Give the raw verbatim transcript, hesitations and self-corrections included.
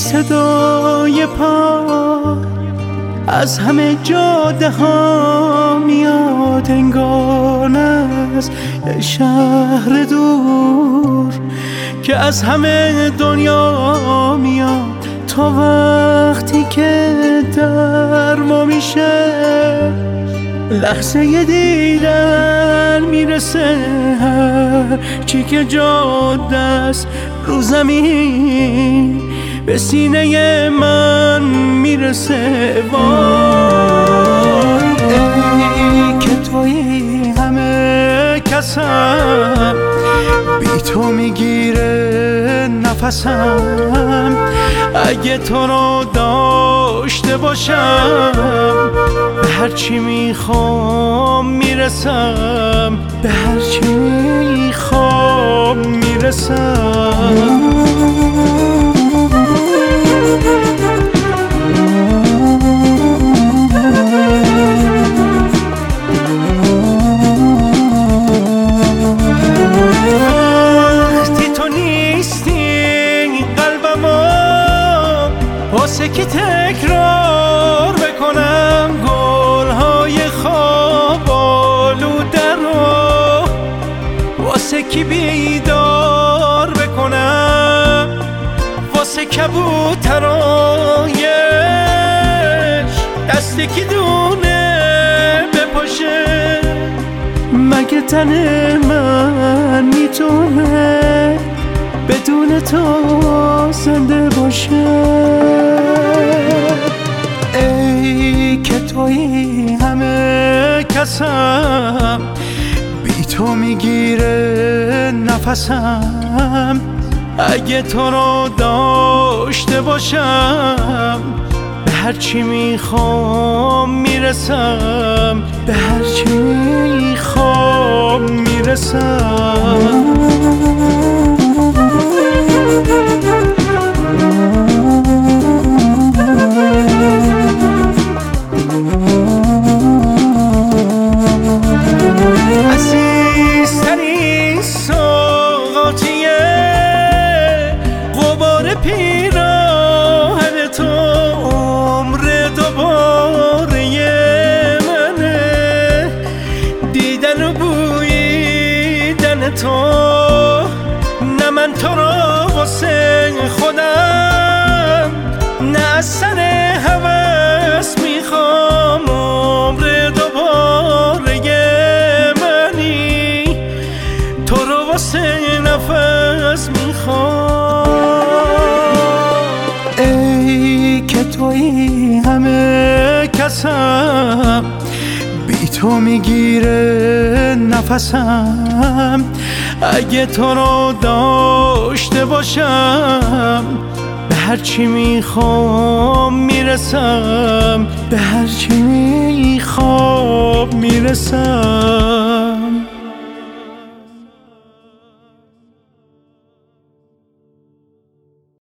صدای پا از همه جاده ها میاد، انگار از یه شهر دور که از همه دنیا میاد. تا وقتی که در ما میشه لحظه ی دیدن میرسه، هر چی که جاده است رو زمین به سینه من میرسه. وای ای که توی همه کسم، بی تو میگیره نفسم. اگه تو رو داشته باشم به هرچی میخوام میرسم، به هرچی میخوام میرسم. واسه که تکرار بکنم گلهای خواب آلوده رو، واسه کی بیدار بکنم، واسه کبوترایش دستی که دونه بپاشه. مگه تن من میتونه بدون تو زنده باشه؟ ای که توی همه کسم، بی تو میگیره نفسم. اگه تو رو داشته باشم به هرچی میخوام میرسم، به هرچی میخوام میرسم. عزیزترین سوغاتیه غبار پیراهن تو، عمر دوباره منه دیدن و بویدن تو. نه من تو رو واسه خودم، نه از سر هوس میخوام، عمر دوباره منی تو رو واسه نفس میخوام. ای که توی همه کسم، بی تو میگیره نفسم. اگه تو رو داشته باشم به هرچی میخوام میرسم، به هرچی میخوام میرسم.